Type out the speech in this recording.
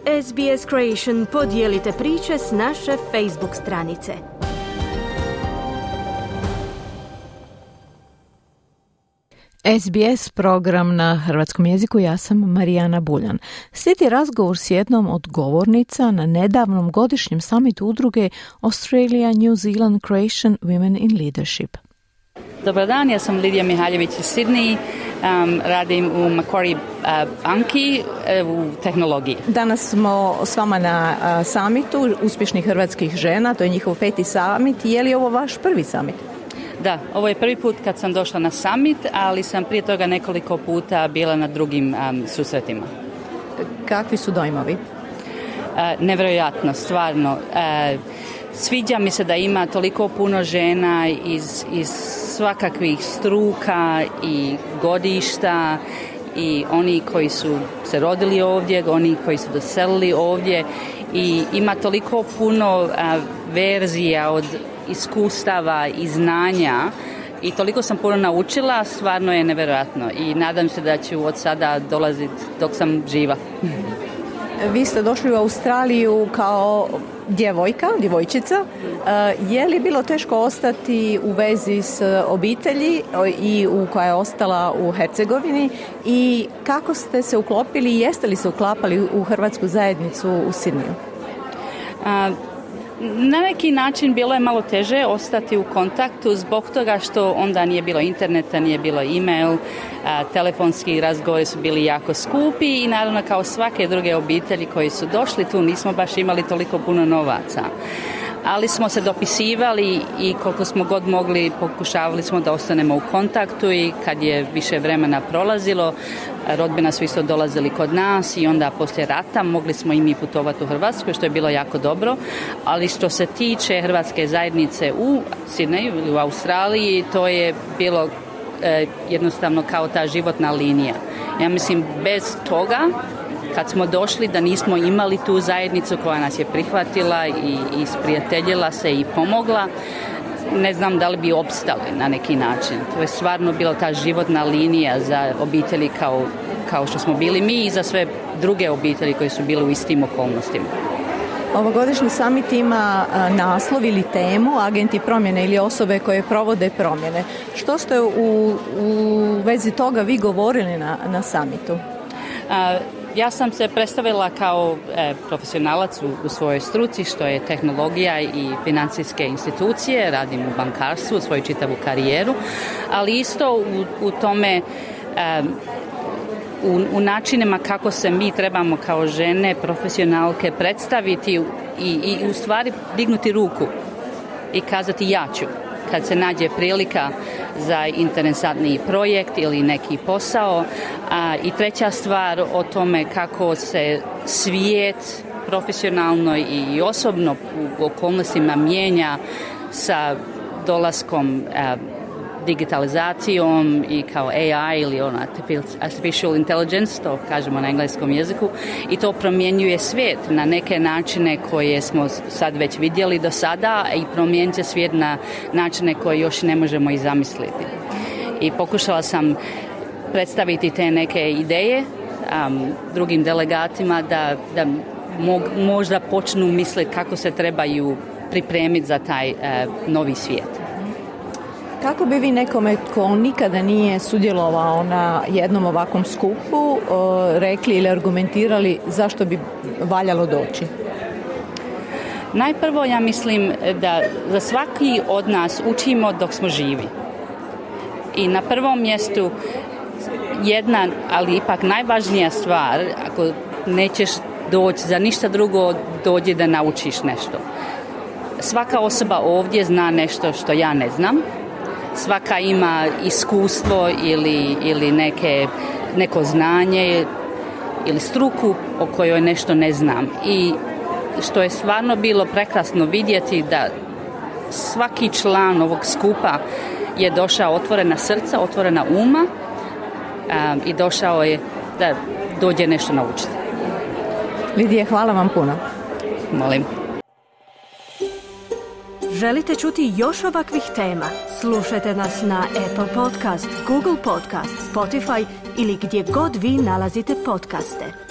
SBS Creation podijelite priče s naše Facebook stranice. SBS program na hrvatskom jeziku, ja sam Marijana Buljan. Slijedi razgovor s jednom od govornica na nedavnom godišnjem summitu udruge Australia New Zealand Croatian Women in Leadership. Dobar dan, ja sam Lidija Mihaljević iz Sydney, radim u Macquarie banki u tehnologiji. Danas smo s vama na summitu uspješnih hrvatskih žena, to je njihov 5. summit. Je li ovo vaš prvi summit? Da, ovo je prvi put kad sam došla na summit, ali sam prije toga nekoliko puta bila na drugim susretima. Kakvi su dojmovi? Nevjerojatno, stvarno. Sviđa mi se da ima toliko puno žena iz svakakvih struka i godišta i oni koji su se rodili ovdje, oni koji su doselili ovdje i ima toliko puno verzija od iskustava i znanja i toliko sam puno naučila, stvarno je nevjerojatno i nadam se da ću od sada dolaziti dok sam živa. Vi ste došli u Australiju kao djevojčica. Je li bilo teško ostati u vezi s obitelji i koja je ostala u Hercegovini i kako ste se uklopili i jeste li se uklapali u hrvatsku zajednicu u Sydneyu? Na neki način bilo je malo teže ostati u kontaktu zbog toga što onda nije bilo interneta, nije bilo e-mail, telefonski razgovori su bili jako skupi i naravno kao svake druge obitelji koji su došli tu nismo baš imali toliko puno novaca. Ali smo se dopisivali i koliko smo god mogli pokušavali smo da ostanemo u kontaktu i kad je više vremena prolazilo, rodbina su isto dolazili kod nas i onda poslije rata mogli smo i mi putovati u Hrvatsku, što je bilo jako dobro, ali što se tiče hrvatske zajednice u Sydneyu ili u Australiji, to je bilo jednostavno kao ta životna linija. Ja mislim bez toga kad smo došli da nismo imali tu zajednicu koja nas je prihvatila i sprijateljila se i pomogla, ne znam da li bi opstali na neki način. To je stvarno bila ta životna linija za obitelji kao što smo bili mi i za sve druge obitelji koji su bili u istim okolnostima. Ovogodišnji summit ima naslov ili temu agenti promjene ili osobe koje provode promjene. Što ste u vezi toga vi govorili na summitu? Ja sam se predstavila kao profesionalac u svojoj struci, što je tehnologija i financijske institucije, radim u bankarstvu svoju čitavu karijeru, ali isto u tome u načinima kako se mi trebamo kao žene, profesionalke predstaviti i u stvari dignuti ruku i kazati ja ću. Kad se nađe prilika za interesantni projekt ili neki posao. I treća stvar o tome kako se svijet profesionalno i osobno u okolnostima mijenja sa dolaskom digitalizacijom i kao AI ili artificial intelligence, to kažemo na engleskom jeziku, i to promjenjuje svijet na neke načine koje smo sad već vidjeli do sada i promijenit će svijet na načine koje još ne možemo i zamisliti. I pokušala sam predstaviti te neke ideje drugim delegatima da možda počnu misliti kako se trebaju pripremiti za taj novi svijet. Kako bi vi nekome ko nikada nije sudjelovao na jednom ovakvom skupu rekli ili argumentirali zašto bi valjalo doći? Najprvo ja mislim da za svaki od nas učimo dok smo živi. I na prvom mjestu jedna, ali ipak najvažnija stvar, ako nećeš doći za ništa drugo, dođi da naučiš nešto. Svaka osoba ovdje zna nešto što ja ne znam. Svaka ima iskustvo ili neko znanje ili struku o kojoj nešto ne znam. I što je stvarno bilo prekrasno vidjeti da svaki član ovog skupa je došao otvorena srca, otvorena uma i došao je da dođe nešto naučiti. Lidije, hvala vam puno. Molim. Želite čuti još ovakvih tema? Slušajte nas na Apple Podcast, Google Podcast, Spotify ili gdje god vi nalazite podcaste.